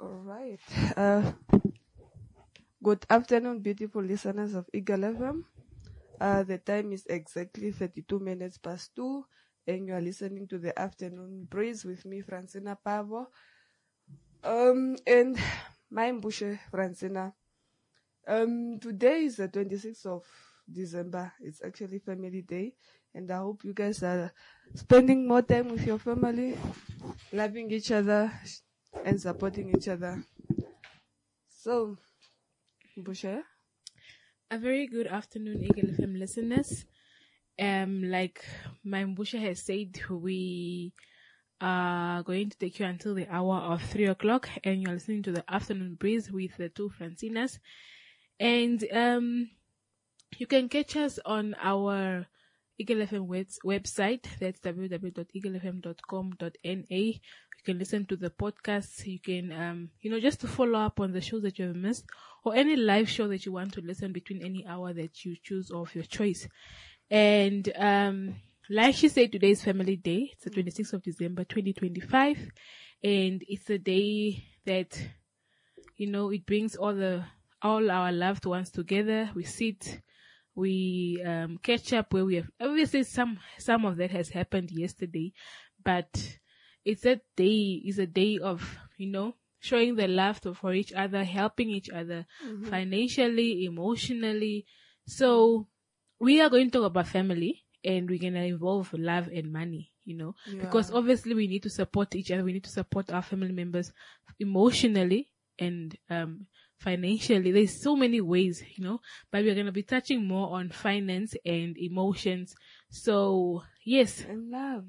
All right. Good afternoon, beautiful listeners of Eagle FM. The time is exactly 32 minutes past 2, and you are listening to the Afternoon Breeze with me, Francina Pavo. And my Mbushe, Francina. Today is the 26th of December. It's actually Family Day, and I hope you guys are spending more time with your family, loving each other, and supporting each other. So, Mbushe? A very good afternoon, Eagle FM listeners. Like my Mbusha has said, we are going to take you until the hour of 3 o'clock, and you're listening to the Afternoon Breeze with the two Francinas. And you can catch us on our Eagle FM website. That's www.eaglefm.com.na. You can listen to the podcasts. You can, just to follow up on the shows that you have missed, or any live show that you want to listen between any hour that you choose of your choice. And like she said, today is Family Day. It's the 26th of December, 2025, and it's a day that it brings all our loved ones together. We sit, we catch up where we have. Obviously, some of that has happened yesterday, but it's a day of showing the love for each other, helping each other financially, emotionally. So we are going to talk about family, and we're going to involve love and money, because obviously we need to support each other. We need to support our family members emotionally and financially. There's so many ways, but we're going to be touching more on finance and emotions. So, yes. And love.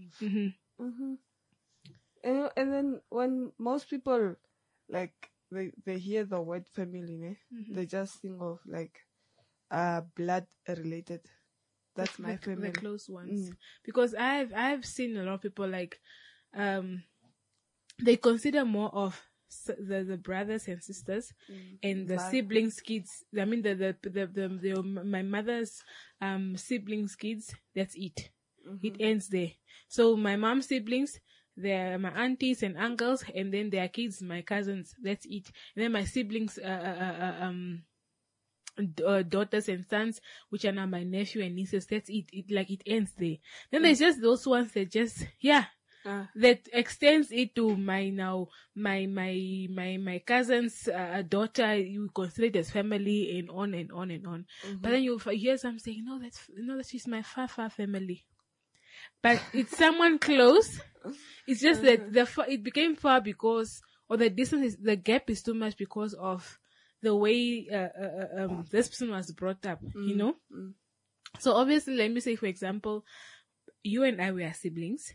And then when most people, like, they hear the word family, they just think of, like, blood related. That's my family. The close ones. Because I've seen a lot of people, like, they consider more of the brothers and sisters and the siblings' kids. I mean, my mother's siblings' kids. That's it. It ends there. So my mom's siblings, they're my aunties and uncles, and then their kids, my cousins. That's it. And then my siblings, daughters and sons, which are now my nephew and nieces. That's it. It ends there. Then there's just those ones that just that extends it to my cousin's daughter. You consider it as family, and on and on and on. But then you hear some saying, no, that she's my far family. But it's someone close. It's just that it became far because, or the gap is too much because of the way this person was brought up, So obviously, let me say, for example, you and I, we are siblings.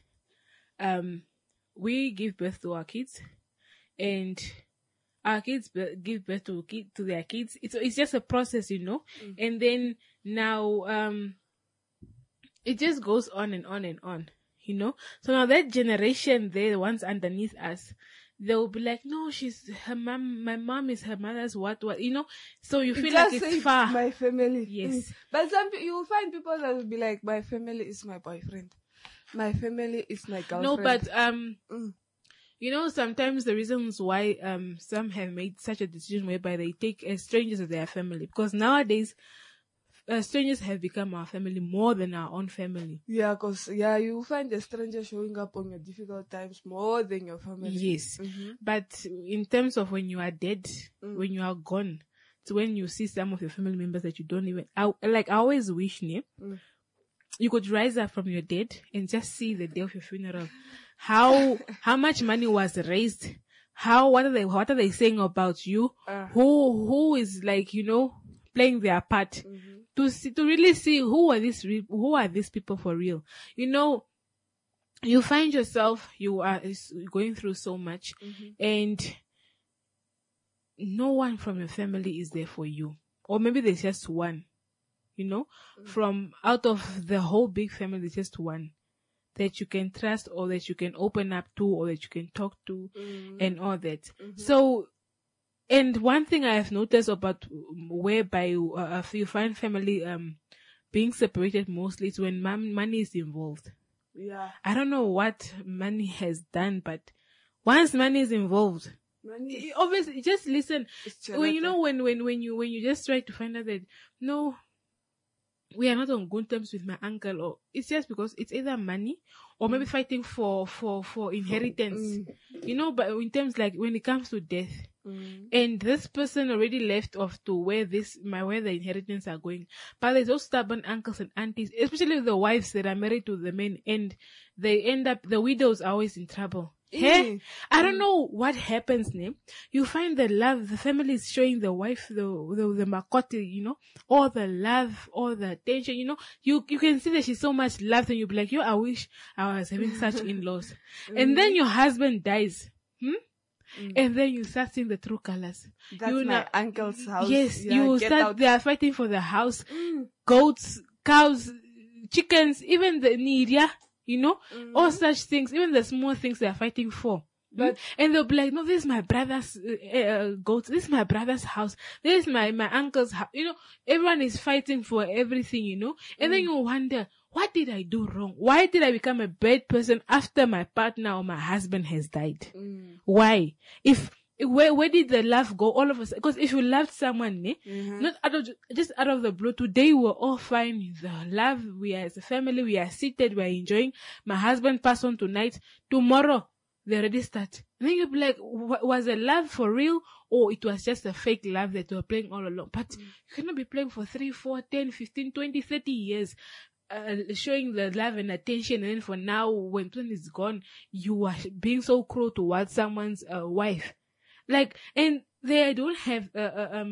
We give birth to our kids, and our kids give birth to their kids. It's just a process, And then now, it just goes on and on and on, So now that generation, there, the ones underneath us, they'll be like, no, she's her mom. My mom is her mother's what, So you feel like it's far. My family. Yes. But you will find people that will be like, my family is my boyfriend. My family is my girlfriend. No, but, sometimes the reasons why, some have made such a decision whereby they take strangers as their family, because nowadays, strangers have become our family more than our own family. Yeah, because you find a stranger showing up on your difficult times more than your family. Yes. But in terms of when you are dead, when you are gone, it's when you see some of your family members that you don't even, I always wish, you could rise up from your dead and just see the day of your funeral. How much money was raised? What are they saying about you? Who is playing their part? To really see who are these people for real. You find yourself, you are going through so much, and no one from your family is there for you. Or maybe there's just one, from out of the whole big family, there's just one that you can trust, or that you can open up to, or that you can talk to, and all that. So, and one thing I have noticed about whereby you find family being separated mostly is when money is involved. Yeah. I don't know what money has done, but once money is involved, Money Obviously, just listen. is When you charata. know when you just try to find out that no, we are not on good terms with my uncle, or it's just because it's either money or maybe fighting for inheritance. You know, but in terms like when it comes to death, and this person already left off to where the inheritance are going. But there's those stubborn uncles and aunties, especially the wives that are married to the men, and they end up, the widows are always in trouble. Hey, I don't know what happens, name. You find the love, the family is showing the wife, the makoti, you know, all the love, all the attention, you know, you can see that she's so much loved, and you be like, yo, I wish I was having such in-laws. And then your husband dies. And then you start seeing the true colors. That's my uncle's house. Yes, Yeah, you get start, out. they are fighting for the house, goats, cows, chickens, even the nidia, you know, all such things, even the small things they are fighting for. But And they'll be like, no, this is my brother's goats, this is my brother's house, this is my uncle's house. You know, everyone is fighting for everything, you know. And then you wonder, what did I do wrong? Why did I become a bad person after my partner or my husband has died? Why? Where did the love go all of us? Because if you loved someone, not just out of the blue, today we're all fine. The love, we are as a family, we are seated, we are enjoying. My husband passed on tonight. Tomorrow, they already start. And then you'll be like, was the love for real? Or it was just a fake love that you were playing all along? But you cannot be playing for 3, 4, 10, 15, 20, 30 years. Showing the love and attention, and then for now, when one is gone, you are being so cruel towards someone's wife. Like, and they don't have a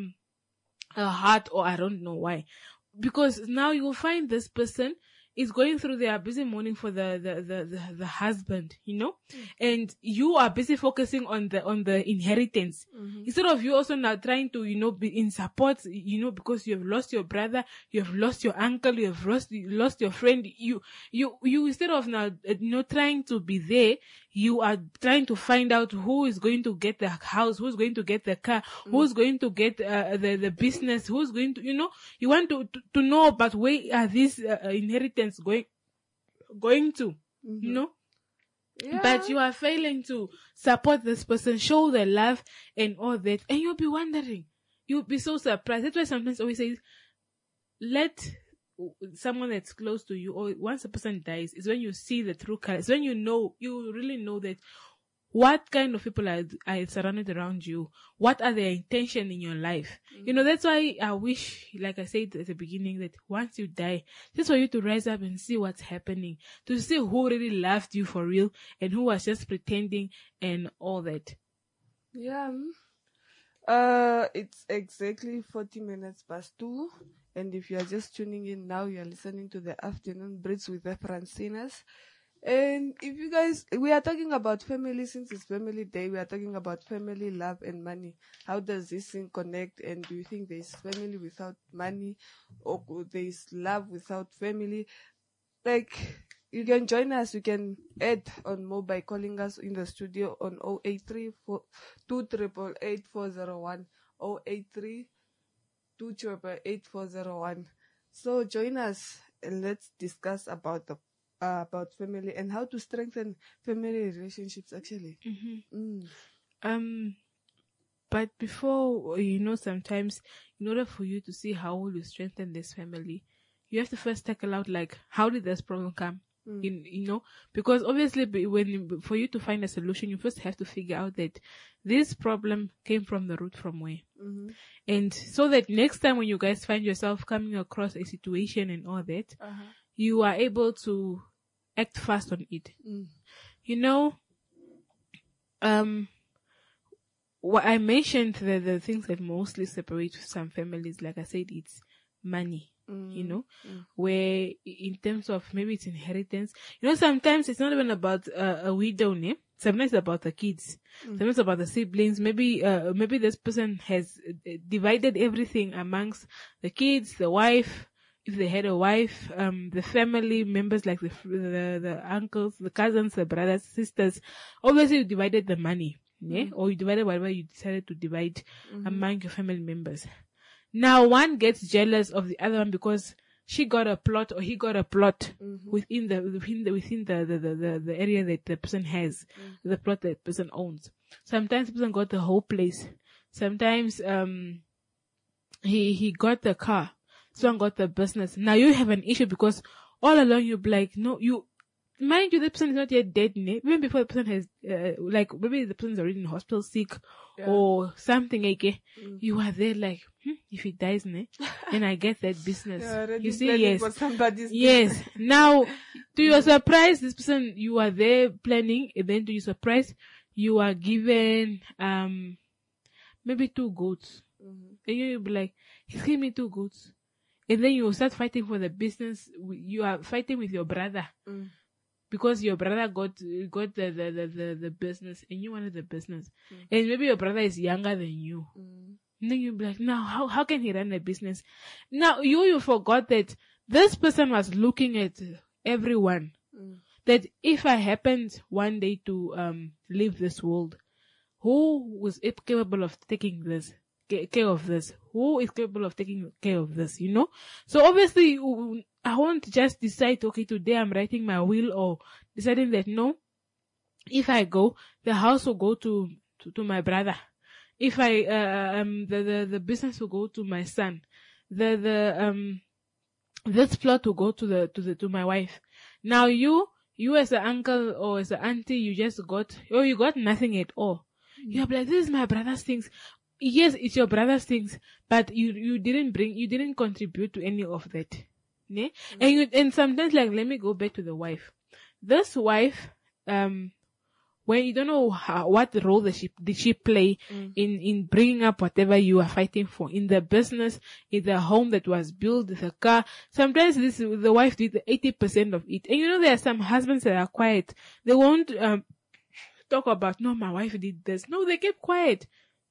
heart, or I don't know why. Because now you will find this person is going through their busy morning for the husband, you know, and you are busy focusing on the inheritance instead of you also now trying to, you know, be in support, you know, because you have lost your brother, you have lost your uncle, you have lost your friend. You instead of now, you know, trying to be there, you are trying to find out who is going to get the house, who's going to get the car, who's going to get the business, who's going to, you know, you want to know about where are these inheritance going to, you know. yeah. But you are failing to support this person, show the love and all that, and you'll be wondering, you'll be so surprised. That's why sometimes I always say, let someone that's close to you, or once a person dies, is when you see the true colors, when you really know that what kind of people are surrounded around you, what are their intention in your life. You know, that's why I wish, like I said at the beginning, that once you die, just for you to rise up and see what's happening, to see who really loved you for real and who was just pretending and all that. Yeah. It's exactly 40 minutes past 2. And if you are just tuning in now, you are listening to the Afternoon Breaks with the Francinas. And if you guys, we are talking about family, since it's family day, we are talking about family, love, and money. How does this thing connect? And do you think there's family without money, or there's love without family? Like, you can join us, you can add on more by calling us in the studio on 083 288 401, 083 288 401. So join us and let's discuss about family and how to strengthen family relationships actually. But before, you know, sometimes in order for you to see how will you strengthen this family, you have to first tackle out, like, how did this problem come in, you know, because obviously for you to find a solution, you first have to figure out that this problem came from the root from where. And so that next time when you guys find yourself coming across a situation and all that, you are able to act fast on it. You know, what I mentioned, the things that mostly separate some families, like I said, it's money. You know, where in terms of maybe it's inheritance, you know, sometimes it's not even about a widow, sometimes it's about the kids, sometimes it's about the siblings. Maybe this person has divided everything amongst the kids, the wife, if they had a wife, the family members, like the uncles, the cousins, the brothers, sisters. Obviously you divided the money, or you divided whatever you decided to divide among your family members. Now one gets jealous of the other one because she got a plot or he got a plot within the area that the person has, the plot that the person owns. Sometimes the person got the whole place. Sometimes he got the car. Someone got the business. Now you have an issue because all along you'll be like, no, mind you, the person is not yet dead, even before the person has, like, maybe the person is already in hospital sick or something, like, you are there like, if he dies, and I get that business. You see, yes. Yes. Now, to your surprise, this person, you are there planning, and then to your surprise, you are given, maybe 2 goats. And you'll be like, he's giving me 2 goats. And then you will start fighting for the business. You are fighting with your brother. Because your brother got the business and you wanted the business. And maybe your brother is younger than you. And then you'll be like, now, how can he run a business? Now, you forgot that this person was looking at everyone. That if I happened one day to leave this world, who was capable of taking this? Care of this? Who is capable of taking care of this, So obviously, I won't just decide, okay, today I'm writing my will or deciding that no, if I go, the house will go to my brother. If I, the business will go to my son. This plot will go to my wife. Now you as an uncle or as an auntie, you got nothing at all. You're like, this is my brother's things. Yes, it's your brother's things, but you didn't contribute to any of that. Ne? And sometimes, like, let me go back to the wife. This wife, when you don't know what role did she play in bringing up whatever you are fighting for, in the business, in the home that was built, the car. Sometimes the wife did 80% of it. And there are some husbands that are quiet. They won't talk about, no, my wife did this. No, they kept quiet,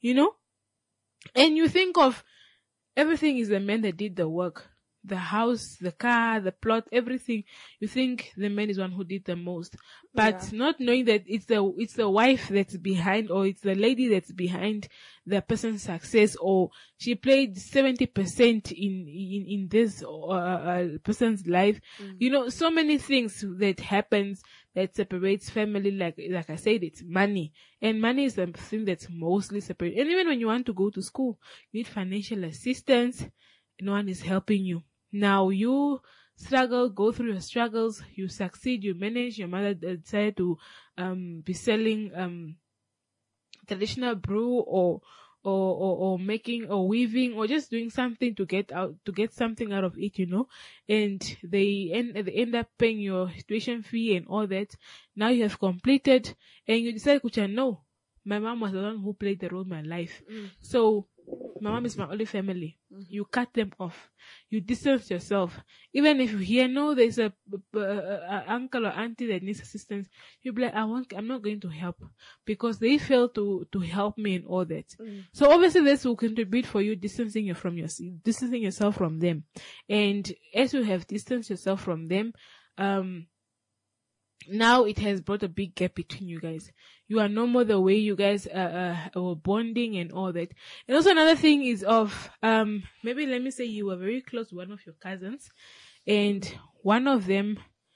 And you think of everything is the man that did the work. The house, the car, the plot, everything. You think the man is one who did the most. But not knowing that it's the wife that's behind, or it's the lady that's behind the person's success, or she played 70% in this person's life. So many things that happens that separates family. Like I said, it's money. And money is the thing that's mostly separated. And even when you want to go to school, you need financial assistance. No one is helping you. Now you struggle, go through your struggles, you succeed, you manage. Your mother decided to be selling traditional brew or making or weaving or just doing something to get something out of it, and they end up paying your tuition fee and all that. Now you have completed and you decide, no, my mom was the one who played the role in my life. So my mom is my only family. You cut them off. You distance yourself. Even if you hear, no, there's a uncle or auntie that needs assistance, you'll be like, I'm not going to help because they failed to help me and all that. So obviously this will contribute for you distancing yourself from them. And as you have distanced yourself from them, now it has brought a big gap between you guys. You are no more the way you guys were bonding and all that. And also another thing is maybe let me say you were very close to one of your cousins, and one of them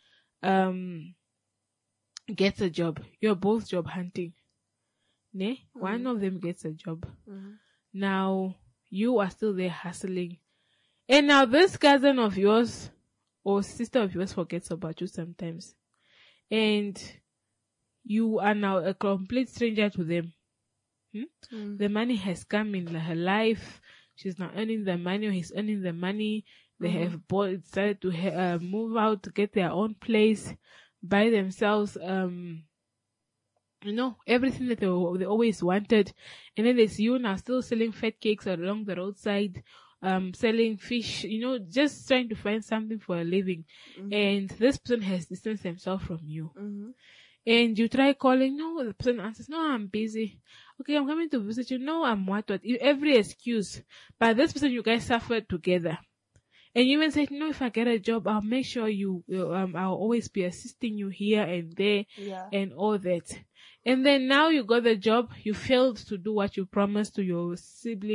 gets a job. You're both job hunting. Ne? One of them gets a job. Now you are still there hustling. And now this cousin of yours or sister of yours forgets about you sometimes. And you are now a complete stranger to them. The money has come in her life. She's now earning the money, or he's earning the money. They have decided to move out to get their own place, buy themselves, everything that they always wanted. And then there's you now still selling fat cakes along the roadside, selling fish, just trying to find something for a living. And this person has distanced himself from you. And you try calling, no, the person answers, no, I'm busy. Okay, I'm coming to visit you. No, I'm what. Every excuse. But this person, you guys suffered together. And you even said, no, if I get a job, I'll make sure I'll always be assisting you here and there and all that. And then now you got the job, you failed to do what you promised to your sibling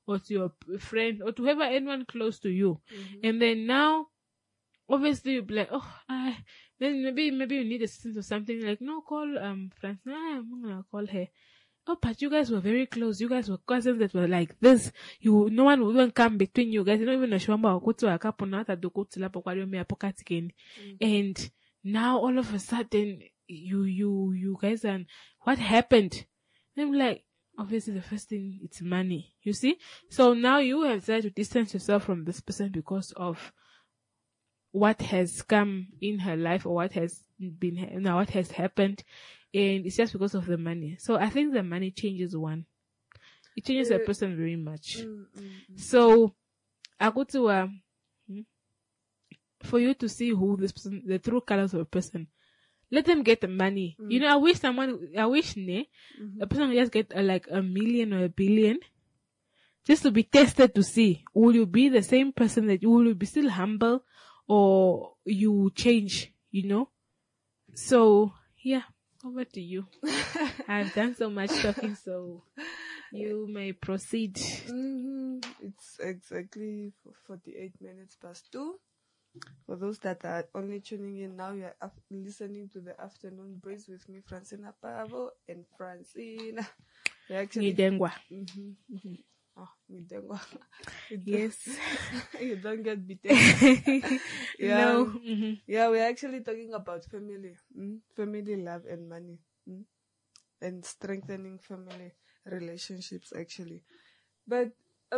or to your friend or to whoever, anyone close to you. And then now, obviously you'll be like, then maybe you need assistance or something, like, no, call Francina, I'm gonna call her. Oh, but you guys were very close. You guys were cousins that were like this. No one would even come between you guys. You don't even know Shwamba or Kutu Akapunata Dokutila Pokario me Apokatikin. And now all of a sudden you guys, and what happened? And I'm like, obviously the first thing, it's money. You see? So now you have decided to distance yourself from this person because of what has come in her life, or what has happened, and it's just because of the money. So I think the money changes one. It changes a person very much. So I go to for you to see who this person, the true colors of a person, let them get the money. You know, I wish a person would just get like $1 million or $1 billion, just to be tested to see, will you be the same person, that will you be still humble, or you change, you know? So, yeah, over to you. I've done so much talking, so you may proceed. It's exactly 48 minutes past 2. For those that are only tuning in now, you're listening to the Afternoon Breeze with me, Francina Pavo, and Francina. Ngidengwa. Oh, Ngidengwa. Yes. You don't get beaten. Yeah. No. Yeah, we're actually talking about family. Family love and money. And strengthening family relationships, actually. But,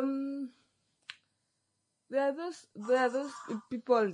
there are those people,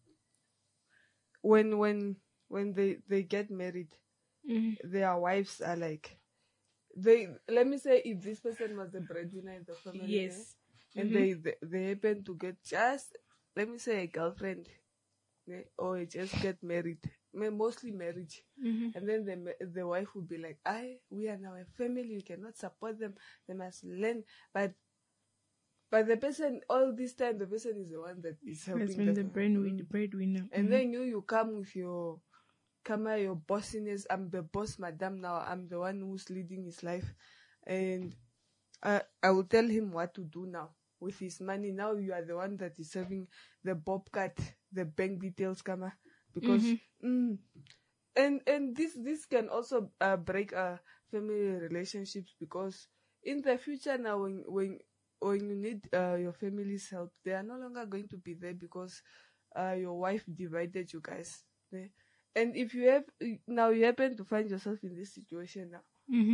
when they get married, their wives are like, let me say, if this person was the breadwinner in the family, Yes. and they happen to get just, let me say, a girlfriend, or just get married, mostly marriage, and then the wife would be like, we are now a family, you cannot support them, they must learn. But the person, all this time, the person is the one that is helping the breadwinner. And then you come with your bossiness. I'm the boss, madam. Now I'm the one who's leading his life, and I will tell him what to do now with his money. Now you are the one that is serving the bobcat, the bank details, kama, because and this can also break family relationships, because in the future now, when you need your family's help, they are no longer going to be there because your wife divided you guys. And if you happen to find yourself in this situation now,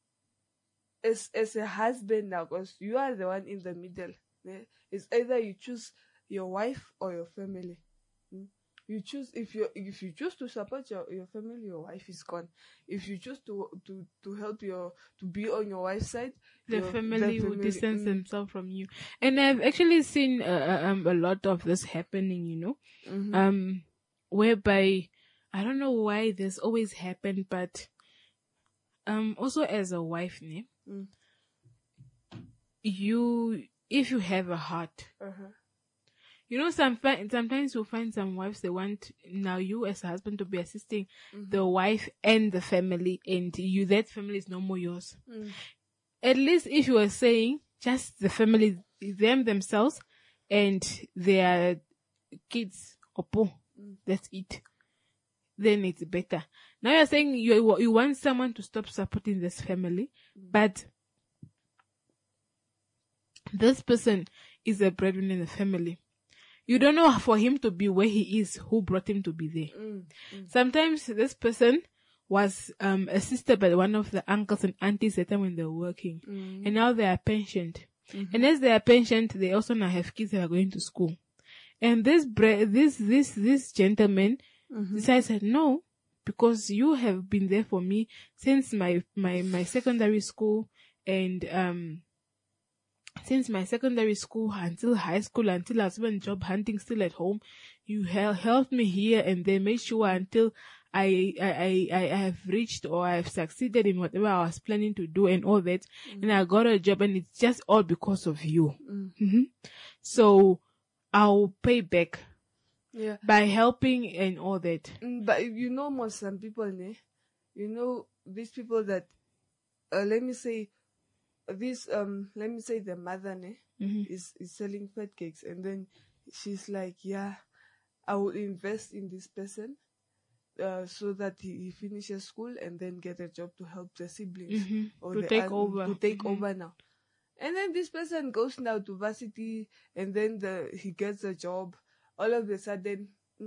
as a husband now, because you are the one in the middle, it's either you choose your wife or your family. You choose, if you choose to support your family, your wife is gone. If you choose to help to be on your wife's side, the family will distance themselves from you. And I've actually seen a lot of this happening, you know, whereby, I don't know why this always happened, but also as a wife, if you have a heart, you know, sometimes you'll find some wives, they want now you as a husband to be assisting the wife and the family, and that family is no more yours. At least if you were saying just the family, themselves and their kids, that's it, then it's better. Now you're saying you want someone to stop supporting this family, but this person is a breadwinner in the family. You don't know for him to be where he is, who brought him to be there. Sometimes this person was assisted by one of the uncles and aunties at the time when they were working, and now they are pensioned. And as they are pensioned, they also now have kids that are going to school. And this gentleman decided, no, because you have been there for me since my secondary school, and since my secondary school until high school, until I was even job hunting still at home, you helped me here and there, made sure until I have reached or I have succeeded in whatever I was planning to do and all that, and I got a job, and it's just all because of you. So I'll pay back by helping and all that. But you know, some people, you know, these people that, let me say, this let me say the mother is selling fat cakes, and then she's like, yeah, I will invest in this person so that he finishes school and then get a job to help the siblings or To the take over. to take over now. And then this person goes now to varsity, and then he gets a job. All of a sudden,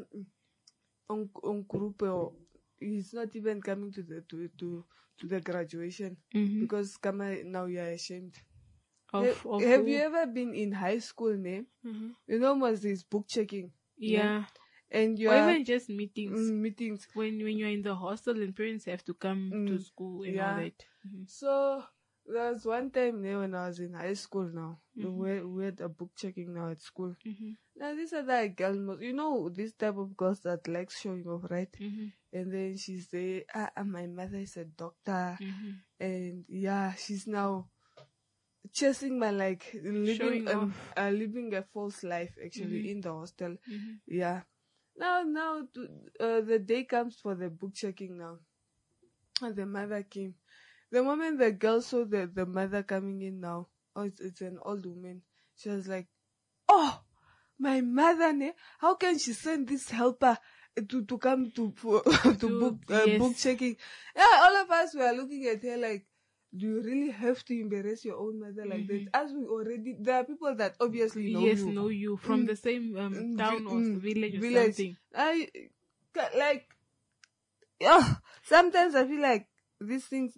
on group, he's not even coming to the graduation because now you are ashamed. Have you ever been in high school, You know, was this book checking? Yeah. And or even just meetings. Meetings. When you're in the hostel and parents have to come to school and all that. So there was one time when I was in high school now. We had a book checking now at school. Now this other girl, you know, this type of girls that likes showing off, right? And then she's there, my mother is a doctor. And yeah, she's now chasing my living a false life actually in the hostel. Yeah. Now the day comes for the book checking now. And the mother came. The moment the girl saw the mother coming in now, it's an old woman. She was like, oh, my mother, how can she send this helper to come to book checking? Yeah, all of us were looking at her like, do you really have to embarrass your own mother like that? As we already, there are people that obviously know you from the same town or village or something. Sometimes I feel like these things,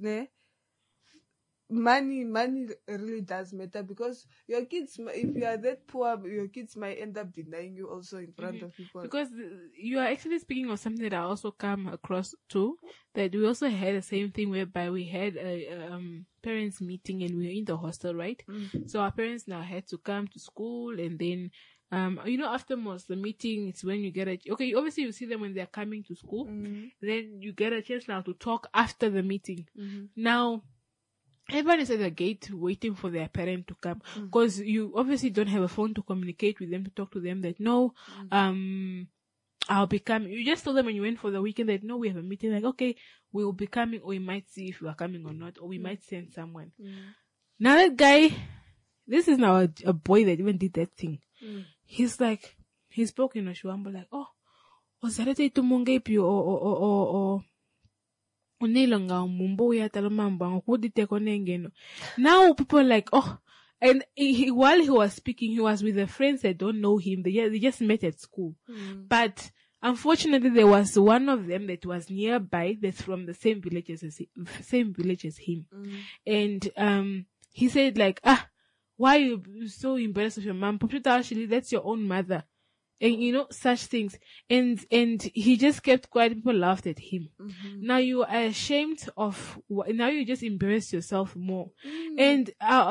money really does matter, because your kids, if you are that poor, your kids might end up denying you also in front of people. Because you are actually speaking of something that I also come across too, that we also had the same thing whereby we had a parents meeting and we were in the hostel, right? So our parents now had to come to school, and then afterwards the meeting, it's when you get obviously you see them when they're coming to school, then you get a chance now to talk after the meeting. Now everyone is at the gate waiting for their parent to come, because you obviously don't have a phone to communicate with them, to talk to them that I'll be coming. You just told them when you went for the weekend that no, we have a meeting, like, okay, we will be coming, or we might see if you are coming or not, or we might send someone. Now that guy, this is now a boy that even did that thing. He's like, he spoke in a Shuambo like, oh, Ozarete Tumungepi or now people are like, oh, and while he was speaking, he was with the friends that don't know him. They just met at school. But unfortunately, there was one of them that was nearby that's from the same village as him. And he said like, why are you so embarrassed of your mom? Actually, that's your own mother. And such things. And he just kept quiet. People laughed at him. Now you are ashamed of, now you just embarrass yourself more. And,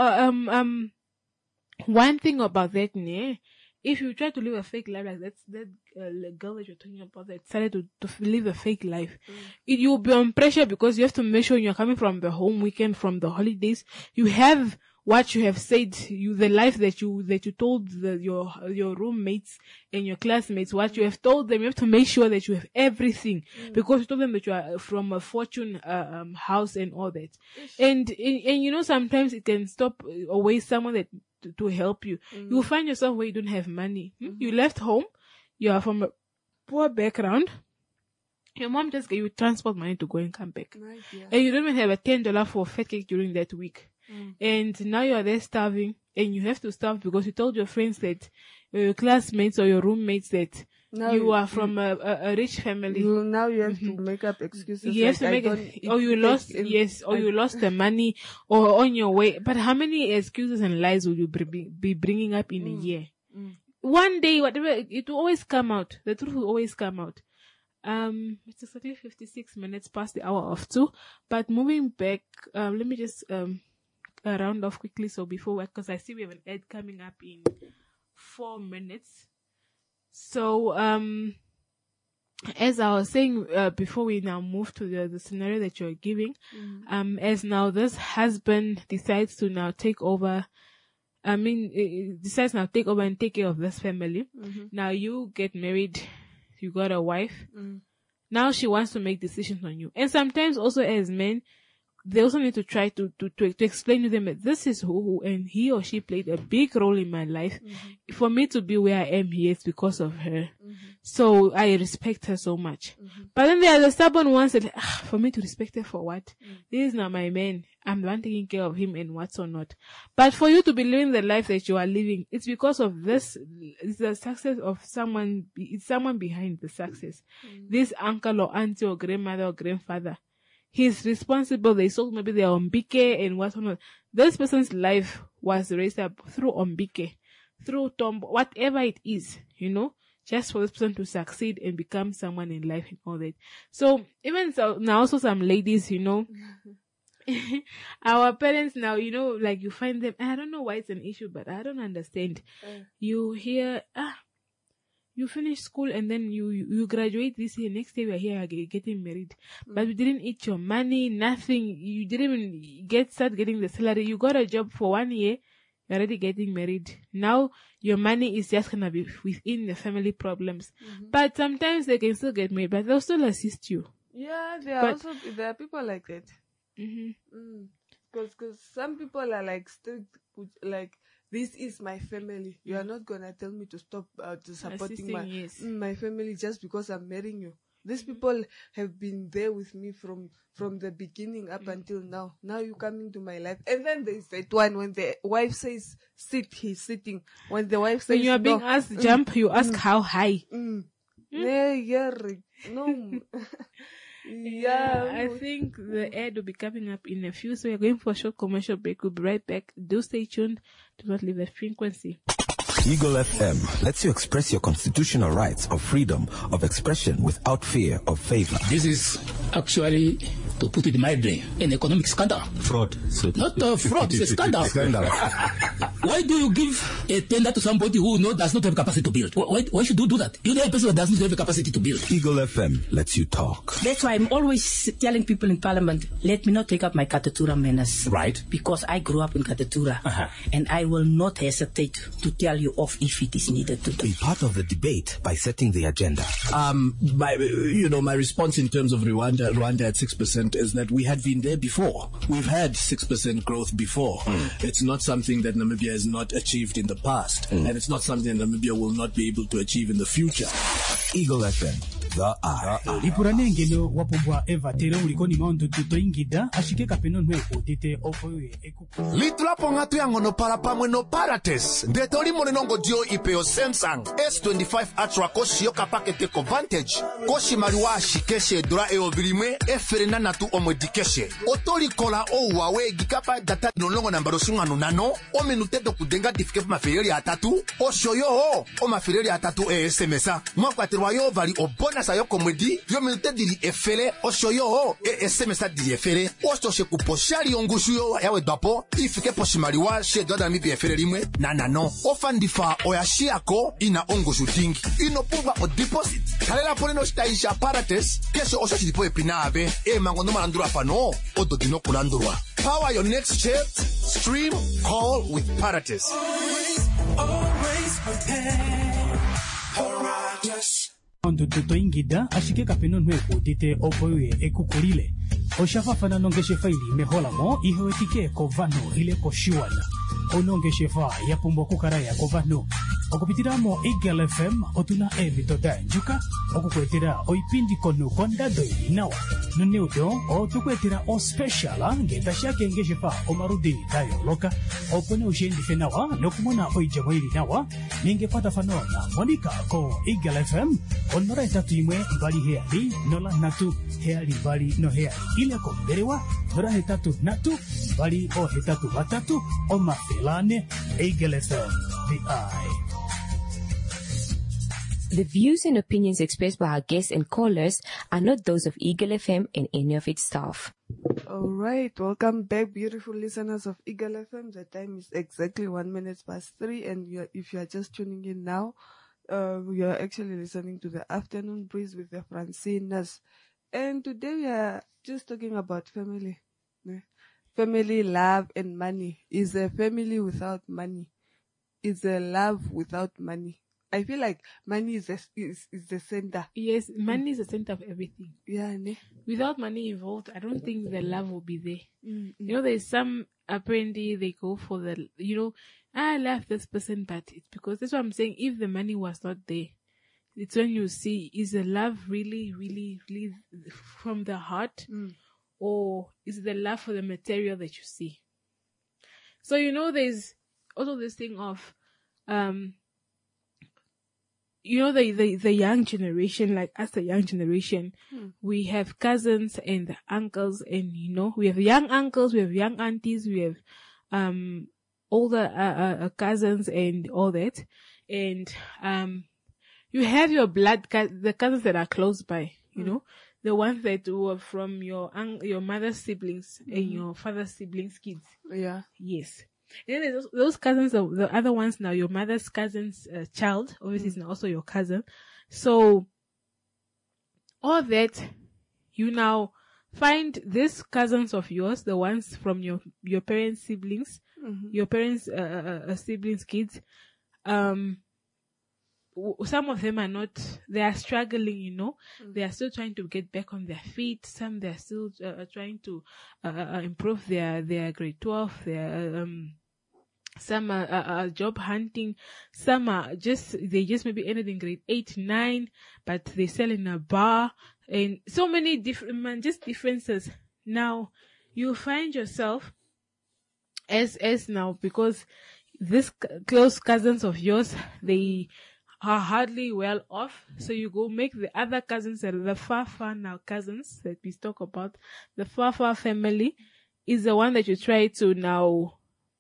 one thing about that, if you try to live a fake life like that girl that you're talking about that decided to live a fake life, you'll be on pressure, because you have to make sure you're coming from the home weekend, from the holidays, you have what you have said, the life that you told your roommates and your classmates, what you have told them, you have to make sure that you have everything, because you told them that you are from a fortune house and all that. And sometimes it can stop or waste someone that to help you. You will find yourself where you don't have money. You left home, you are from a poor background. Your mom just gave you transport money to go and come back. Right, yeah. And you don't even have a $10 for a fat cake during that week. And now you are there starving, and you have to starve because you told your friends that, your classmates or your roommates that now you are from a rich family. Now you have to make up excuses. You have to make or you lost, you lost the money, or on your way. But how many excuses and lies will you be bringing up in a year? One day, whatever, it will always come out. The truth will always come out. It's exactly 56 minutes past the hour of 2. But moving back, let me just round off quickly. So before, because I see we have an ad coming up in 4 minutes. So as I was saying before, we now move to the scenario that you're giving. As now this husband decides to now take over. Decides now take over and take care of this family. Now you get married, you got a wife. Now she wants to make decisions on you. And sometimes also as men, they also need to try to explain to them that this is who, and he or she played a big role in my life. For me to be where I am here, it's because of her. So I respect her so much. But then there are the stubborn ones that, for me to respect her for what? This is not my man. I'm the one taking care of him and what's or not. But for you to be living the life that you are living, it's because of this. It's the success of someone. It's someone behind the success. This uncle or auntie or grandmother or grandfather. He's responsible. They sold maybe their Ombike and what's or not. This person's life was raised up through Ombike, through Tombo, whatever it is, just for this person to succeed and become someone in life and all that. So even so, now also some ladies, our parents now, like you find them, I don't know why it's an issue, but I don't understand. You hear, you finish school and then you graduate this year, next year we are here getting married. But you didn't eat your money, nothing. You didn't even start getting the salary. You got a job for 1 year, you're already getting married. Now your money is just gonna be within the family problems. But sometimes they can still get married, but they'll still assist you. Yeah, there are people like that. Because some people are like strict, like, this is my family. You are not gonna tell me to stop supporting my family just because I'm marrying you. These people have been there with me from the beginning up until now. Now you come into my life, and then there's that one when the wife says sit, he's sitting. When the wife says when you are being asked jump, you ask how high. No. Yeah, I think the ad will be coming up in a few, so we're going for a short commercial break. We'll be right back. Do stay tuned. Do not leave the frequency. Eagle FM lets you express your constitutional rights of freedom of expression without fear of favor. This is actually, to put it mildly, an economic scandal. Fraud. So not a fraud, it's a scandal. Why do you give a tender to somebody who does not have capacity to build? Why should you do that? You know a person that does not have the capacity to build. Eagle FM lets you talk. That's why I'm always telling people in Parliament, let me not take up my Katatura manners. Right. Because I grew up in Katatura. And I will not hesitate to tell you off if it is needed to do. Be part of the debate by setting the agenda. My response in terms of Rwanda at 6% is that we had been there before. We've had 6% growth before. It's not something that Namibia has not achieved in the past, and it's not something that Namibia will not be able to achieve in the future. Eagle FM. Lipuranengelo wapobwa eva tere ulikoni maondo tuto ingida ashike kapeno nweko tete ofoye ekuku. Litulapo ngatu yangono para pamwe no parates. Ndetoli monenongo dio ipeo Samsung S25 Ultra koshi yoka pakete ko Vantage. Koshi mariwa shikeshe dura eobirimwe eferena natu omedikeshe. Otoli kola o Huawei gikapa data nolongo nambaro sungano nano. O minute dokudenga difikefu mafireli atatu. O shoyo o mafireli atatu SMSa. Mwakwa terwayo vali obona sayo komedi yo minute diri efele o shoyo SMS diri efele o stoshe kuposhari ongushu yo yawe dapo ifike poshimariwa she doda mi efele rimwe no o fandifa o yashiako ina ongushu tingi ino puba o deposit kalela pole no staisha apparatus kesho o shoshi dipo epinave mangondo marandura fano o dodino kulandurwa. Power your next chat, stream, call with apparatus. Always prepare. Paratus. Ondo tuto ingida ashike kapeno nweko tete opoye ekukulile. Oshafafana nongeshe faili mehola mo ihewetike kovano ile koshiwana. Onongeshe fa ya pumbo kukaraya kovano. Okupitiramo Eagle FM otuna emitoda njuka. Okukwetera oipindi kono kondado inawa. Nuneudo otukwetera o speciala ngeta shake ngeshe fa omarudi dayo loka. Opone ushendi fenawa nokumona oijamwili nawa. Ningepata fanona Monica ko Eagle FM. Onora etatu imwe ibali heali nola natu heali bali no heali ile ko berewa nora hetatu natu bali o hetatu batatu o mafelane Eagle FM the eye. The views and opinions expressed by our guests and callers are not those of Eagle FM and any of its staff. All right, welcome back, beautiful listeners of Eagle FM. The time is exactly 1:03, and if you are just tuning in now, we are actually listening to the Afternoon Breeze with the Francinas. And today we are just talking about family. Family, love, and money. Is a family without money? Is a love without money? I feel like money is the center. Yes, money is the center of everything. Yeah, ne? Without money involved, I don't think the love will be there. Mm. You know, there's some apparently they go for the, you know, I love this person, but it's because that's what I'm saying. If the money was not there, it's when you see, is the love really, really, really from the heart, or is the love for the material that you see? So, you know, there's also this thing of, you know, the young generation, like us, the young generation, we have cousins and uncles, and, you know, we have young uncles, we have young aunties, we have, older, cousins and all that. And, you have your blood, the cousins that are close by, you know, the ones that were from your mother's siblings and your father's siblings' kids. Yeah. Yes. And then there's those cousins, the other ones now, your mother's cousin's child, obviously is now also your cousin. So, all that, you now find these cousins of yours, the ones from your parents' siblings, your parents' siblings' kids, some of them are not, they are struggling, you know, they are still trying to get back on their feet. Some, they're still trying to improve their grade 12, some are job hunting, some are they just maybe ended in grade 8, 9, but they sell in a bar, and so many differences. Now, you find yourself as now, because these close cousins of yours, they are hardly well off, so you go make the other cousins, the far now cousins that we talk about, the far family is the one that you try to now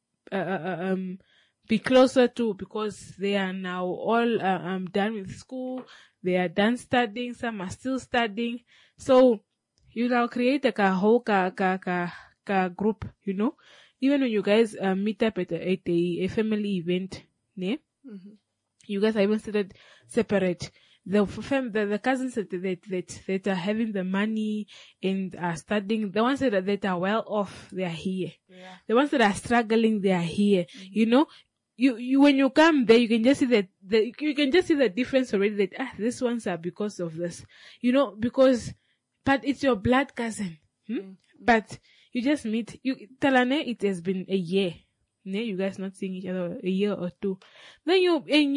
be closer to, because they are now all done with school, they are done studying, some are still studying, so you now create like a whole group, you know, even when you guys meet up at a family event, ne? You guys are even started separate. The cousins that are having the money and are studying, the ones that are well off, they are here. Yeah. The ones that are struggling, they are here. You know, you when you come there, you can just see the difference already, that these ones are because of this. You know, but it's your blood cousin. But you just meet, Talane, it has been a year. You guys not seeing each other a year or two. Then you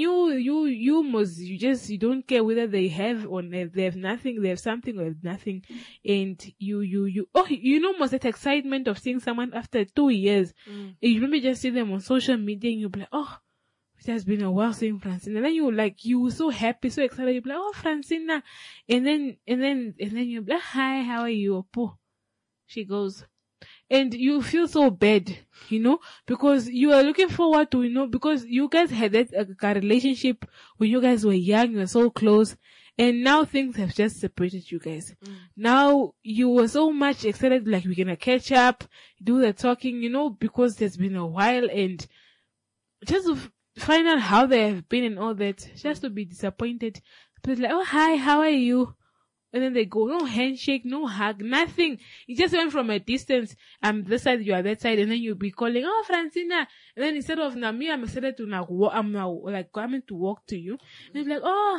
don't care whether they have or they have nothing, they have something or have nothing. And you know, most that excitement of seeing someone after 2 years. And you maybe just see them on social media and you'll be like, oh, it has been a while seeing Francina. And then you so happy, so excited, you'll be like, oh, Francina. And then you'll be like, hi, how are you? Po. She goes, and you feel so bad, you know, because you are looking forward to, you know, because you guys had that relationship when you guys were young, you were so close, and now things have just separated you guys. Now you were so much excited, like we're gonna catch up, do the talking, you know, because there's been a while, and just to find out how they have been and all that, just to be disappointed. But like, oh, hi, how are you? And then they go, no handshake, no hug, nothing. You just went from a distance. I'm this side, you are that side, and then you'll be calling, oh, Francina. And then instead of now me, I'm excited to now, I'm now like coming to walk to you. And you're like, oh,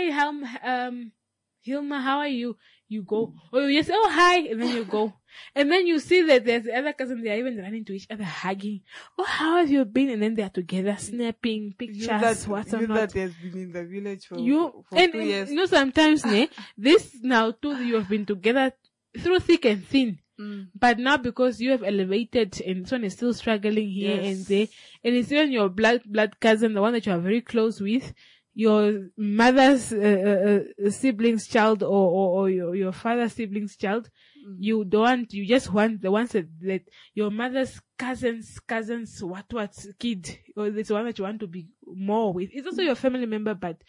hi, Hilma, how are you? You go, or you just say, oh, hi, and then you go. And then you see that there's the other cousin, they are even running to each other, hugging. Oh, how have you been? And then they are together, snapping pictures, whatnot. That has been in the village for 2 years. You know, sometimes, this now too, you have been together through thick and thin. But now because you have elevated and someone is still struggling here and there, and it's even your blood cousin, the one that you are very close with, your mother's sibling's child or your father's sibling's child, you just want the ones that your mother's cousin's what kid, or this one that you want to be more with. It's also your family member, but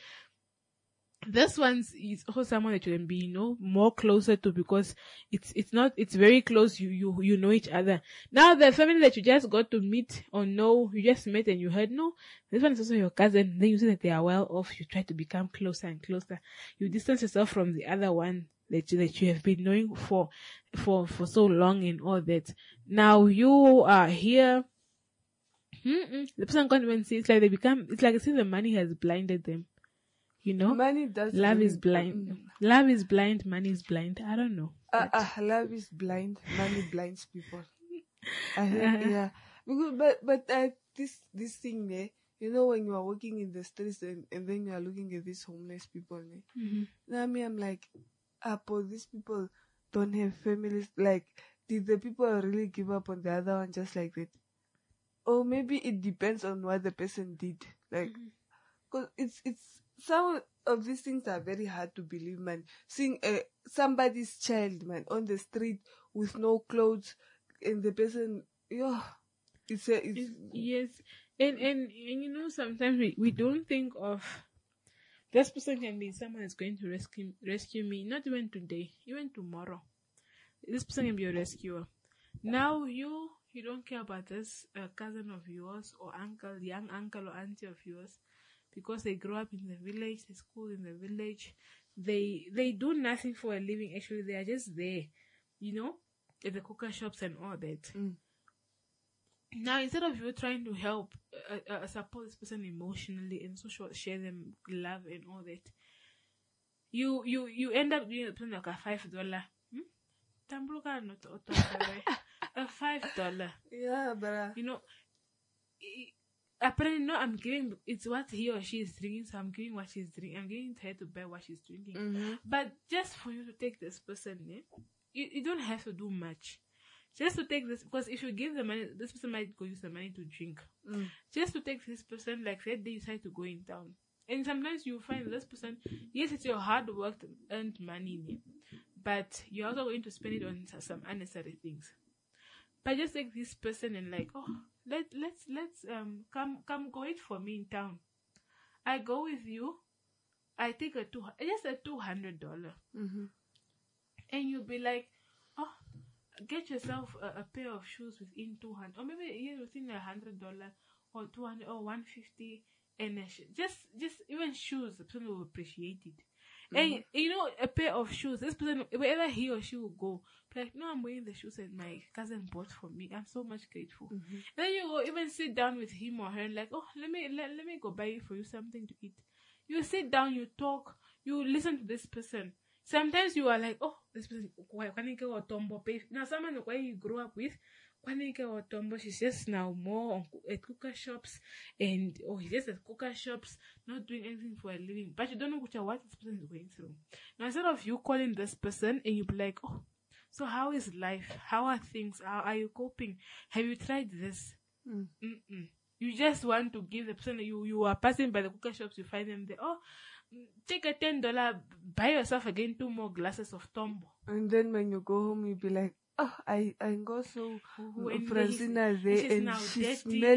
this one is also someone that you can be, you know, more closer to, because it's very close. You know each other. Now the family that you just got to meet or know, you just met and you heard, no, this one is also your cousin. Then you see that they are well off. You try to become closer and closer. You distance yourself from the other one that you have been knowing for so long and all that. Now you are here. The person can't even see. It's like it's like as if the money has blinded them. You know, Money does. love really is blind. Love is blind. Money is blind. I don't know. Love is blind. Money blinds people. I think, yeah. Because, but this thing there, you know, when you are walking in the streets and then you are looking at these homeless people, now me, I'm like, Apple, these people don't have families. Like, did the people really give up on the other one just like that? Or maybe it depends on what the person did. Like, cause it's some of these things are very hard to believe, man. Seeing somebody's child, man, on the street with no clothes, and the person, yes, and you know, sometimes we don't think of this person can be someone that's going to rescue me, not even today, even tomorrow. This person can be a rescuer. Now you don't care about this cousin of yours or young uncle or auntie of yours, because they grew up in the village, they school in the village, they do nothing for a living. Actually, they are just there, you know, at the cooker shops and all that. Now, instead of you trying to help support this person emotionally and share them love and all that, you end up doing something like a $5. A $5. Yeah, but you know, apparently, no, I'm giving, it's what he or she is drinking, so I'm giving what she's drinking. I'm giving her to buy what she's drinking. But just for you to take this person, you don't have to do much. Just to take this, because if you give the money, this person might go use the money to drink. Just to take this person, like that, they decide to go in town. And sometimes you find this person, yes, it's your hard work earned money, but you're also going to spend it on some unnecessary things. But just take this person and like, let's come go eat for me in town. I go with you. I take just a $200. And you'll be like, get yourself a pair of shoes within $200, or maybe within $100 or $200 or $150, and just even shoes, the person will appreciate it. And you know, a pair of shoes, this person, wherever he or she will go, be like, no, I'm wearing the shoes that my cousin bought for me. I'm so much grateful. Then you go even sit down with him or her and like, let me go buy for you something to eat. You sit down, you talk, you listen to this person. Sometimes you are like, this person, now someone where you grew up with, she's just now more at cooker shops, and he's just at cooker shops, not doing anything for a living. But you don't know what this person is going through. Now instead of you calling this person and you be like, so how is life? How are things? How are you coping? Have you tried this? You just want to give the person, you are passing by the cooker shops, you find them there, take a $10, buy yourself again 2 more glasses of Tombo. And then when you go home, you'll be like, I go so Francina there, and she's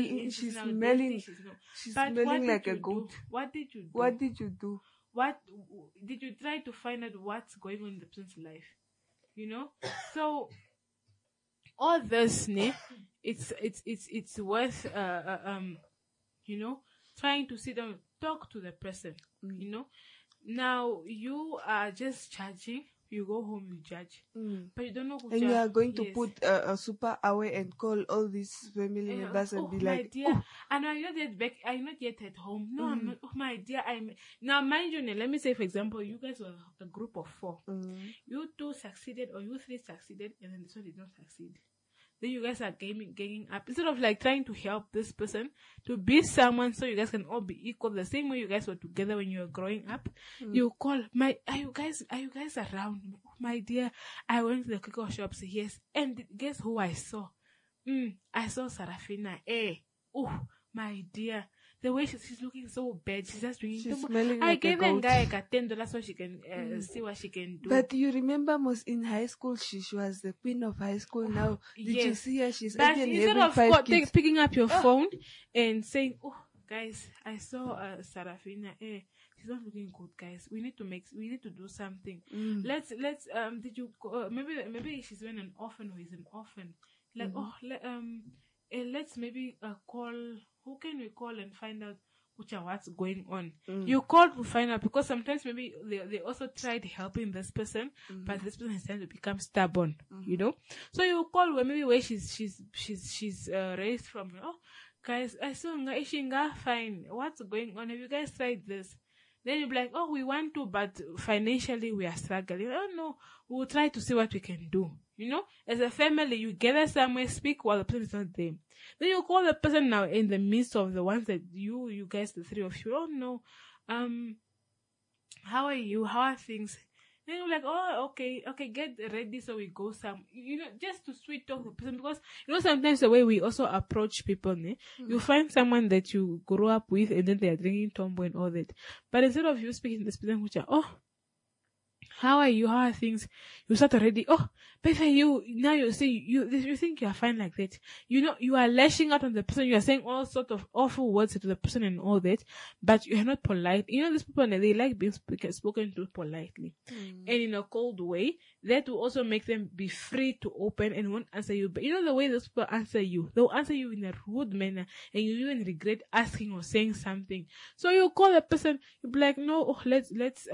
smelling like a goat. What did you do? What did you do? What did you try to find out what's going on in the person's life? You know? So all this, it's worth you know, trying to sit down, talk to the person, you know. Now you are just judging. You go home, you judge, but you don't know who. And you are going to put a super away and call all these family members and be like, dear, and I'm not yet back. I'm not yet at home. No, I'm not. My dear, now. Mind you, let me say, for example, you guys were a group of 4. You 2 succeeded, or you 3 succeeded, and then this one did not succeed. Then you guys are ganging up instead of like trying to help this person to be someone so you guys can all be equal, the same way you guys were together when you were growing up. You call are you guys around? My dear, I went to the cooker shops, yes, and guess who I saw? I saw Sarafina. My dear, the way she's looking so bad, she's just drinking. I gave a guy like $10 so she can see what she can do. But you remember, most in high school, she was the queen of high school. Now, did you see her? She's but instead of picking up your phone and saying, guys, I saw Sarafina. She's not looking good, guys. We need to do something. Let's did you maybe she's been an orphan or is an orphan. Like let's maybe call. Who can we call and find out what's going on? You call to find out, because sometimes maybe they also tried helping this person, but this person is trying to become stubborn, you know. So you call where she's raised from. Guys, I saw Ishinga fine. What's going on? Have you guys tried this? Then you'll be like, oh, we want to, but financially we are struggling. Oh no, we'll try to see what we can do. You know, as a family, you gather somewhere, speak while the person is not there. Then you call the person now in the midst of the ones that you guys, the three of you, oh no, how are you? How are things? Then you're like, oh, okay, get ready so we go just to sweet talk the person, because, sometimes the way we also approach people, you find someone that you grew up with and then they are drinking tomboy and all that. But instead of you speaking to this person, which are, oh, how are you? How are things? You start already, oh, Pepe, you think you are fine like that. You are lashing out on the person. You are saying all sorts of awful words to the person and all that, but you are not polite. These people, they like being spoken to politely and in a cold way. That will also make them be free to open and won't answer you. But the way those people answer you, they'll answer you in a rude manner and you even regret asking or saying something. So you call a person, you be like, no, let's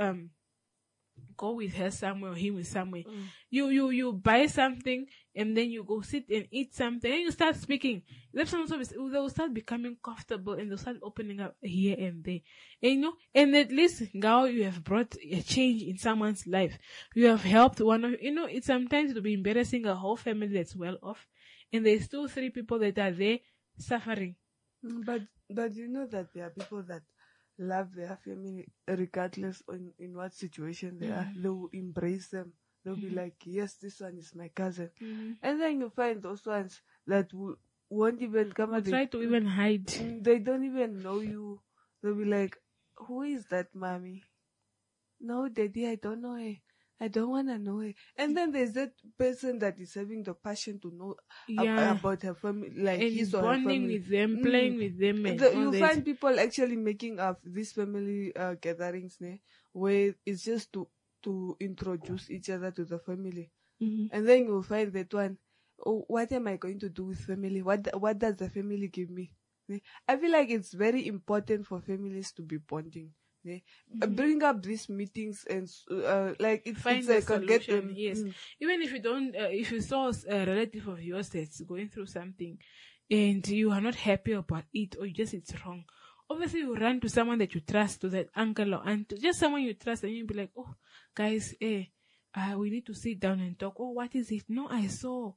go with her somewhere or him with somewhere. You buy something and then you go sit and eat something and you start speaking. They will start becoming comfortable and they'll start opening up here and there. And and at least now you have brought a change in someone's life. You have helped one of, it's sometimes it'll be embarrassing a whole family that's well off and there's still 3 people that are there suffering. But you know that there are people that love their family regardless in what situation they are. They will embrace them. They'll be like, yes, this one is my cousin. And then you find those ones that won't even come out. Try to even hide. They don't even know you. They'll be like, who is that mommy? No, daddy, I don't know her. I don't want to know her. And then there's that person that is having the passion to know about her family, like and his or her family. Bonding with them, playing with them. And you find people actually making up these family gatherings where it's just to introduce each other to the family. And then you'll find that one, oh, what am I going to do with family? What does the family give me? I feel like it's very important for families to be bonding. Bring up these meetings and find a solution. Yes, even if you don't, if you saw a relative of yours that's going through something, and you are not happy about it, or it's wrong. Obviously, you run to someone that you trust, to that uncle or aunt, just someone you trust, and you be like, oh, guys, we need to sit down and talk. Oh, what is it? No, I saw,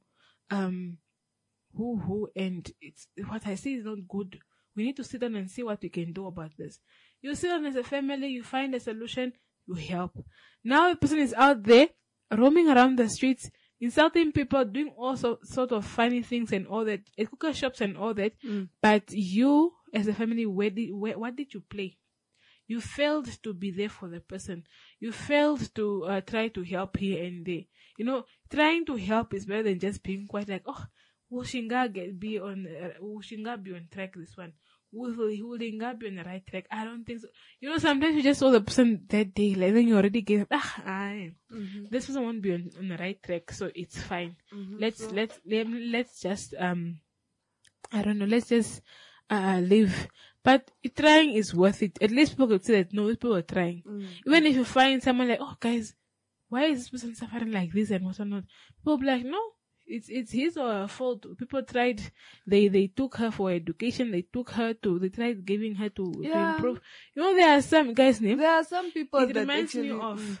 who, and it's what I see is not good. We need to sit down and see what we can do about this. You sit down as a family, you find a solution, you help. Now the person is out there, roaming around the streets, insulting people, doing all sort of funny things and all that, at cooker shops and all that. But you, as a family, what did you play? You failed to be there for the person. You failed to try to help here and there. Trying to help is better than just being quite like, oh, will Shinga be on track this one? Will Shinga be on the right track? I don't think so. Sometimes you just saw the person that day, like then you already gave up. This person won't be on the right track, so it's fine. Let's just I don't know, let's just live. But trying is worth it. At least people could say that no, people are trying. Even if you find someone like, oh guys, why is this person suffering like this and what or not? People will be like, no, it's his or her fault. People tried, they took her for education, they tried giving her to improve. There are some guys names. There are some people it that reminds actually, me of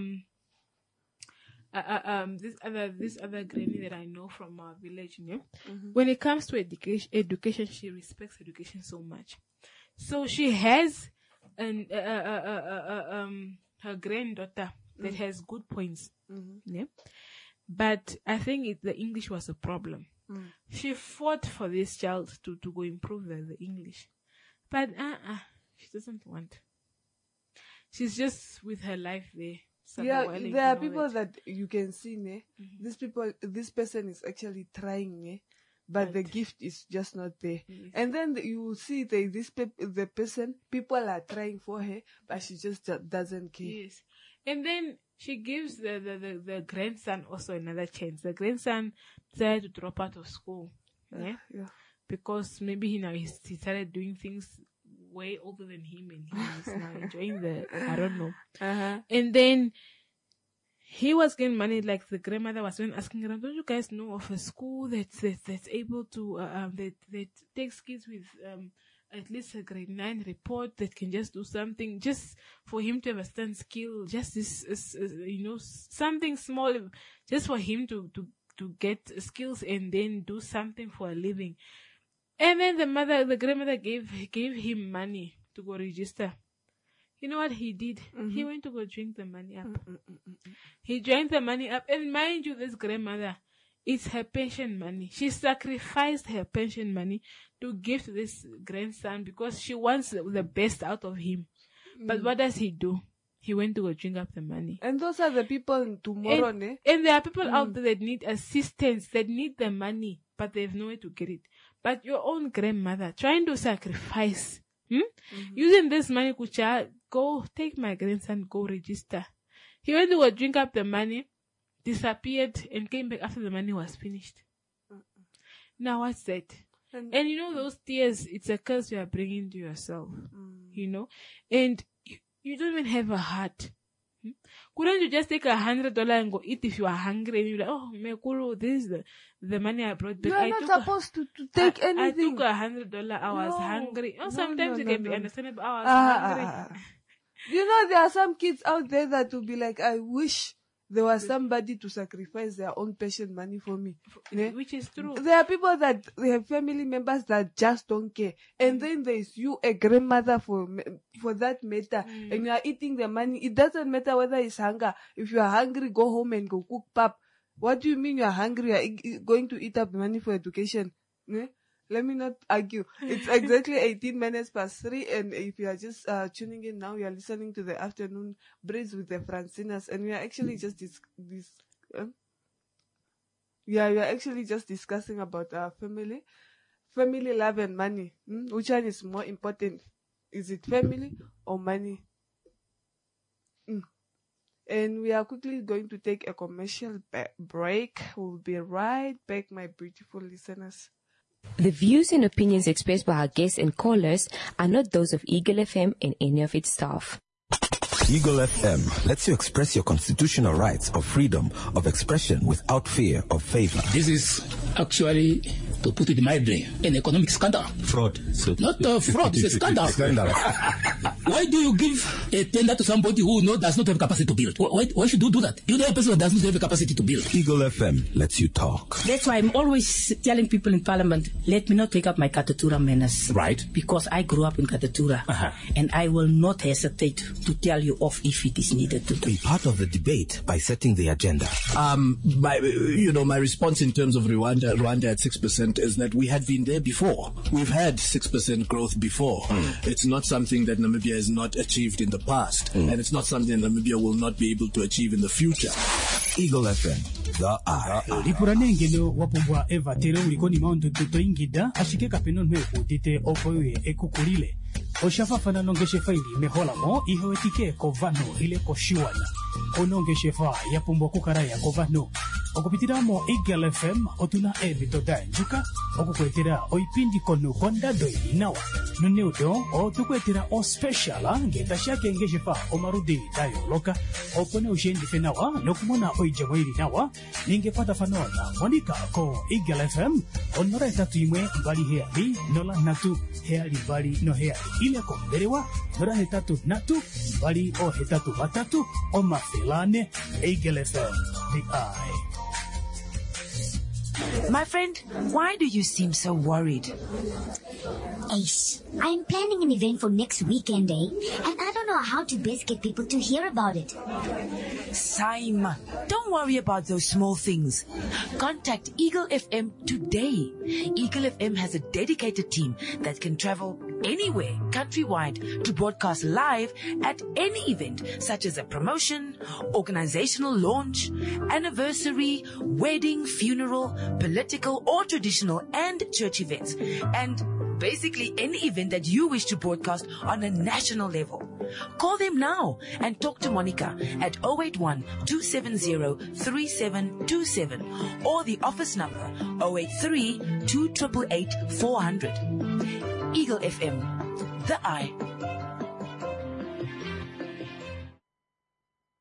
this other granny that I know from our village. When it comes to education, she respects education so much. So she has her granddaughter that has good points. But I think the English was a problem. She fought for this child to go improve the English. But she doesn't want. She's just with her life there. There are people that you can see, this person is actually trying, but the gift is just not there. Yes. And then you see the person, people are trying for her, but she just doesn't care. Yes. And then she gives the grandson also another chance. The grandson decided to drop out of school. Because maybe he started doing things way older than him and he is now enjoying I don't know. And then he was getting money, like the grandmother was asking around, don't you guys know of a school that's able to, that takes kids with, at least a grade 9 report that can just do something, just for him to have a stand skill, just this, something small, just for him to get skills and then do something for a living. And then the grandmother gave him money to go register. You know what he did? He went to go drink the money up. He drank the money up. And mind you, this grandmother, it's her pension money. She sacrificed her pension money to give to this grandson because she wants the best out of him. But what does he do? He went to go drink up the money. And those are the people tomorrow, and there are people out there that need assistance, that need the money, but they have nowhere to get it. But your own grandmother trying to sacrifice, using this money, Kucha, go take my grandson, go register. He went to go drink up the money, disappeared, and came back after the money was finished. Now what's that? And those tears, it's a curse you are bringing to yourself, and you don't even have a heart. Couldn't you just take $100 and go eat if you are hungry? And you're like, oh, Mekulu, this is the money I brought back. You are not supposed to take anything. I took $100. I was hungry. Sometimes it can be understandable. I was hungry. There are some kids out there that will be like, I wish there was somebody to sacrifice their own pension money for me. Which is true. There are people that they have family members that just don't care. And then there's you, a grandmother for that matter, and you are eating the money. It doesn't matter whether it's hunger. If you are hungry, go home and go cook pap. What do you mean you are hungry? You are going to eat up the money for education? Let me not argue. It's exactly 18 minutes past 3, and if you are just tuning in now, you are listening to the Afternoon Breeze with the Francinas, and we are actually just we are actually just discussing about our family, love, and money. Which one is more important? Is it family or money? And we are quickly going to take a commercial break. We'll be right back, my beautiful listeners. The views and opinions expressed by our guests and callers are not those of Eagle FM and any of its staff. Eagle FM lets you express your constitutional rights of freedom of expression without fear of favor. This is actually, to put it mildly, an economic scandal. Fraud. Not fraud, it's a scandal. Why do you give a tender to somebody who does not have capacity to build? Why should you do that? You know a person that does not have the capacity to build. Eagle FM lets you talk. That's why I'm always telling people in Parliament, let me not take up my Katatura manners. Right. Because I grew up in Katatura. And I will not hesitate to tell you off if it is needed to do. Be part of the debate by setting the agenda. My response in terms of Rwanda at 6% is that we had been there before. We've had 6% growth before. It's not something that Namibia has not achieved in the past, and it's not something that Namibia will not be able to achieve in the future. Eagle FM, the eye. Lipuranengelo wapumbwa eva tere ulikoni maundu tuto ingida ashike kapenon mweku tite opoye ekukulile. Oshafafana nongeshe faili mehola mo ihewetike kovano ile koshiwana. Onongeshe fa yapumbwa kukaraya kovano. Okupitiramo Eagle FM otuna evito danjuka okukwetera oipindi kono konda doini nawa nuneudo otukwetera o special ngeta shake ngeshe fa omarudi dayo loka opone ushendi fenawa nokumona oijamwiri nawa ningepata fanona monika ko Eagle FM onora etatu imwe mbali heali nola natu heali mbali no heali ile komberewa nora hetatu natu mbali o hetatu batatu o mafelane Eagle FM the eye. My friend, why do you seem so worried? Ace, I'm planning an event for next weekend, and I don't know how to best get people to hear about it. Same. Don't worry about those small things. Contact Eagle FM today. Eagle FM has a dedicated team that can travel anywhere countrywide to broadcast live at any event, such as a promotion, organizational launch, anniversary, wedding, funeral, political or traditional and church events, and basically any event that you wish to broadcast on a national level. Call them now and talk to Monica at 081-270-3727 or the office number 083-288-400. Eagle FM, the eye.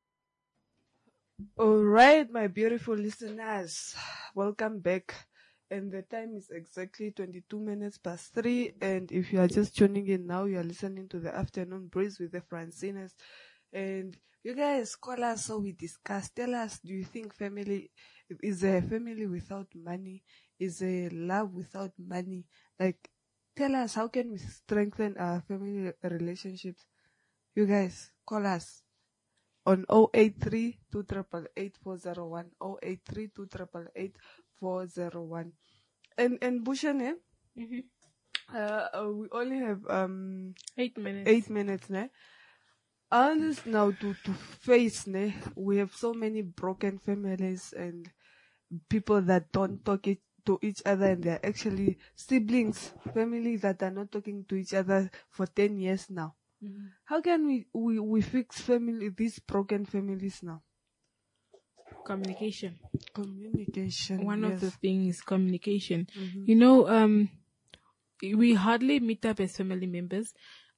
All right, my beautiful listeners, welcome back. and the time is exactly 22 minutes past 3. And if you are just tuning in now, you are listening to the Afternoon Breeze with the Francinas. And you guys call us so we discuss. Tell us, do you think family is a family without money? Is a love without money? Like, tell us, how can we strengthen our family relationships? You guys, call us on 083 288 401, 083 288 401. And Bushane, we only have 8 minutes. 8 minutes, ne? And now to face, ne? We have so many broken families and people that don't talk to each other, and they're actually siblings, families that are not talking to each other for 10 years now. Mm-hmm. How can we fix these broken families now? Communication. Communication. One of the things, communication. Mm-hmm. You know, we hardly meet up as family members.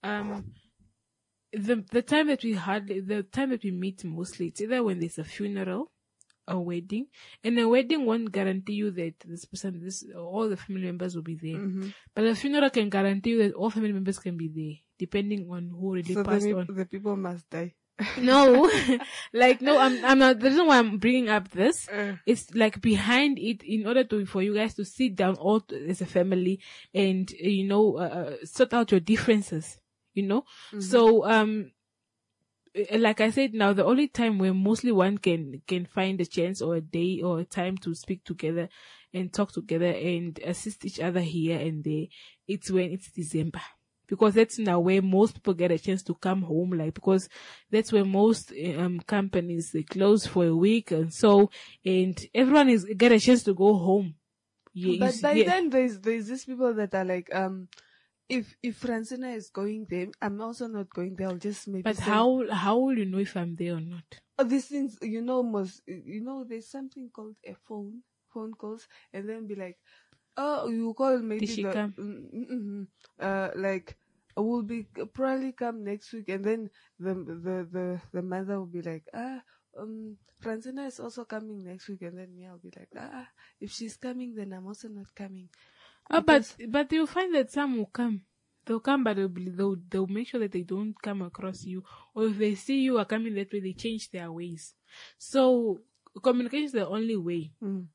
The time that we meet mostly, it's either when there's a funeral, a wedding, and a wedding won't guarantee you that all the family members will be there. Mm-hmm. But a funeral can guarantee you that all family members can be there, depending on who really passed on. The people must die. No, I'm not. The reason why I'm bringing up this is like behind it, in order for you guys to sit down all as a family and sort out your differences. Mm-hmm. So like I said, now the only time where mostly one can find a chance or a day or a time to speak together and talk together and assist each other here and there, it's when it's December. Because that's now where most people get a chance to come home, because that's where most companies, they close for a week and everyone get a chance to go home. Yeah, but by then there's these people that are like, if Francina is going there, I'm also not going there. I'll just maybe. But how will you know if I'm there or not? These things, there's something called a phone calls, and then be like, oh, you call maybe we'll be probably come next week, and then the mother will be like, Francina is also coming next week, and then me, I'll be like, if she's coming, then I'm also not coming. But you'll find that some will come. They'll come, but they'll make sure that they don't come across you, or if they see you are coming that way, they change their ways. So communication is the only way. Mm.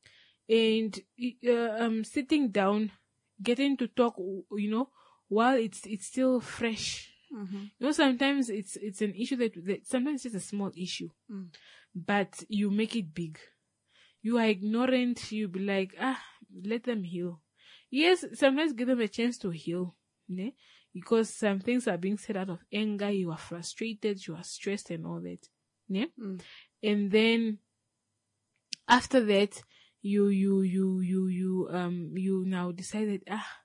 And sitting down, getting to talk, while it's still fresh. Mm-hmm. Sometimes it's an issue that sometimes it's a small issue, but you make it big. You are ignorant. You be like, let them heal. Yes, sometimes give them a chance to heal, né? Because some things are being said out of anger. You are frustrated. You are stressed and all that, né? And then after that, you now decided,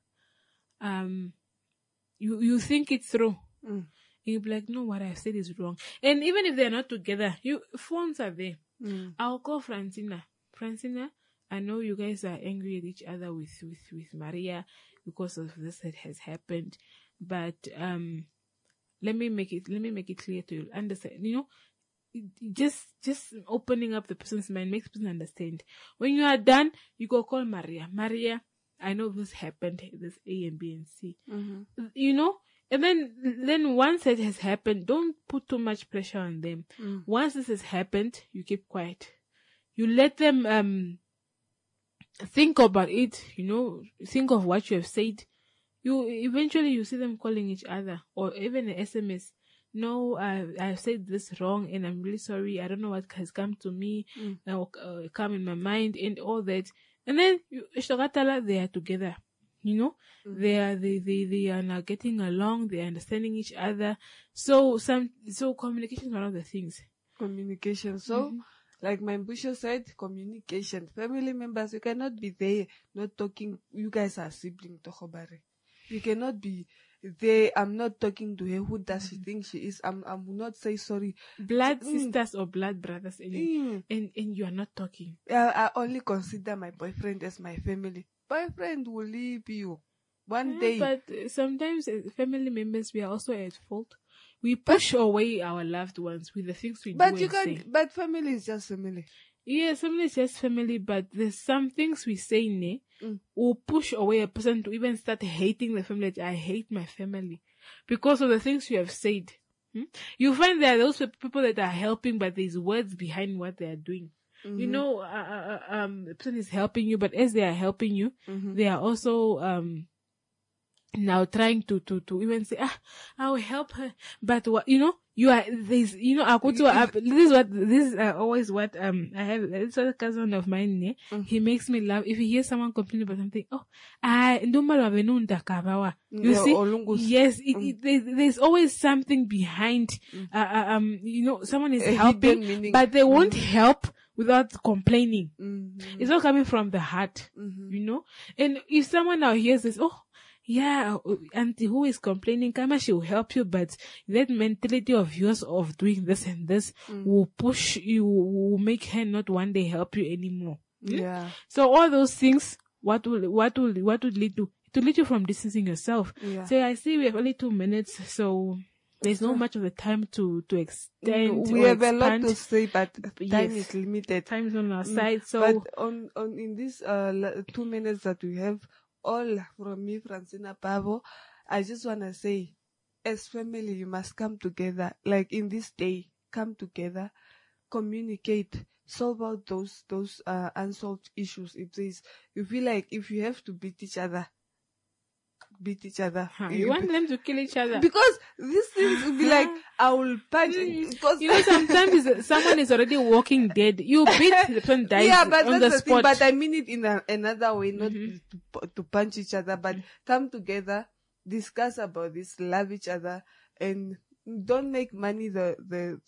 you think it through. And you'll be like, no, what I've said is wrong. And even if they're not together, phones are there. I'll call Francina, I know you guys are angry at each other with Maria because of this that has happened, but let me make it clear to you. Understand? Just opening up the person's mind makes the person understand. When you are done, you go call Maria. Maria, I know this happened, this A and B and C. Mm-hmm. And then once it has happened, don't put too much pressure on them. Once this has happened, you keep quiet. You let them think about it, think of what you have said. Eventually you see them calling each other, or even an SMS. No, I've said this wrong and I'm really sorry. I don't know what has come to me, come in my mind and all that. And then they are together. They are now getting along. They are understanding each other. So communication is one of the things. Communication. So, like my Busho said, communication. Family members, you cannot be there not talking. You guys are siblings, Tohobare. You cannot be there. I'm not talking to her. Who does she think she is? I will not say sorry. Blood sisters or blood brothers, and you are not talking. I only consider my boyfriend as my family. Boyfriend will leave you one day. But sometimes as family members, we are also at fault. We push away our loved ones with the things we do and say. But family is just family. Yeah, family is just family, but there's some things we say, will push away a person to even start hating the family. I hate my family because of the things you have said. You find there are those people that are helping, but there's words behind what they are doing. You know, the person is helping you, but as they are helping you, they are also, now trying to even say, I will help her. But what, you are, this, I go to, this is always what, I have, it's a cousin of mine, he makes me laugh. If he hears someone complain about something, you see? Yes, there's always something behind, someone is helping, but they won't help without complaining. It's not coming from the heart, And if someone now hears this, yeah, auntie who is complaining, Kama, she will help you, but that mentality of yours of doing this and this will push you, will make her not one day help you anymore. Yeah. So all those things, what will lead to? To lead you from distancing yourself. Yeah. So I see we have only 2 minutes, so there's not much of the time to extend. We have a lot to say, but time is limited. Time is on our side. So, but on in this 2 minutes that we have, all from me, Francina Pavo, I just want to say, as family, you must come together. Like in this day, come together, communicate, solve out those unsolved issues. You feel like if you have to beat each other. You want them to kill each other? Because these things will be like, I will punch. Because sometimes someone is already walking dead. You beat the person dies on the spot. Thing, but I mean it in another way, not to punch each other, but come together, discuss about this, love each other, and don't make money the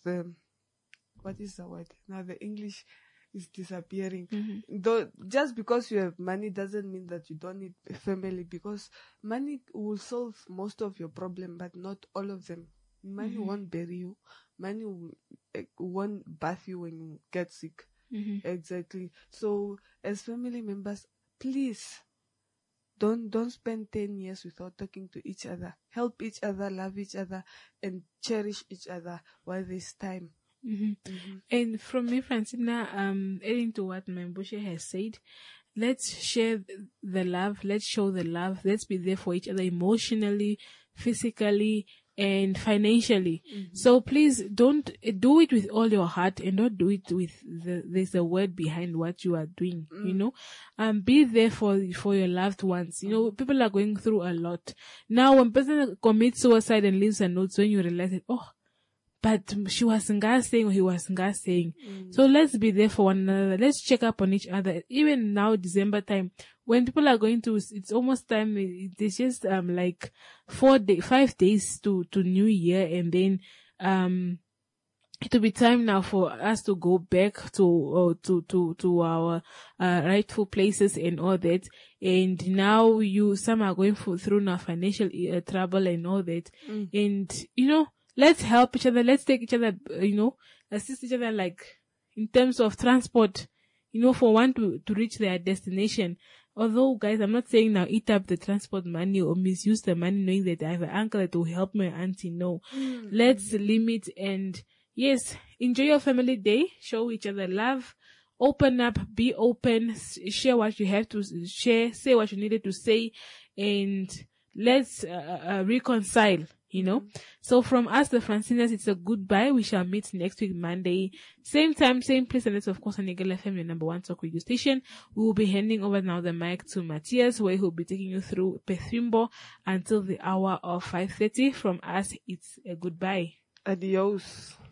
what is the word? Now the English is disappearing. Just because you have money doesn't mean that you don't need a family, because money will solve most of your problem, but not all of them. Money won't bury you. Money won't bath you when you get sick. Exactly. So as family members, please don't spend 10 years without talking to each other. Help each other, love each other, and cherish each other while there's time. And from me, Francina, adding to what Mbushe has said, let's share the love, let's show the love, let's be there for each other emotionally, physically, and financially. So please don't do it with all your heart, and don't do it with there's a word behind what you are doing, be there for your loved ones. People are going through a lot. Now, when person commits suicide and leaves a note, when you realize that, but she was saying, or he was saying. So let's be there for one another. Let's check up on each other. Even now, December time, when people are going to, it's almost time. It's just like 5 days to New Year, and then it'll be time now for us to go back to our rightful places and all that. And now some are going through now financial trouble and all that, and let's help each other. Let's take each other, assist each other, like in terms of transport, for one to reach their destination. Although, guys, I'm not saying now eat up the transport money or misuse the money knowing that I have an uncle that will help my auntie. No. Let's limit, and yes, enjoy your family day. Show each other love. Open up, be open, share what you have to share, say what you needed to say, and let's reconcile. So from us, the Francinas, it's a goodbye. We shall meet next week, Monday. Same time, same place, and that's of course on Eagle FM, your number one talk radio station. We will be handing over now the mic to Matthias, where he'll be taking you through Pethimbo until the hour of 5:30. From us, it's a goodbye. Adios.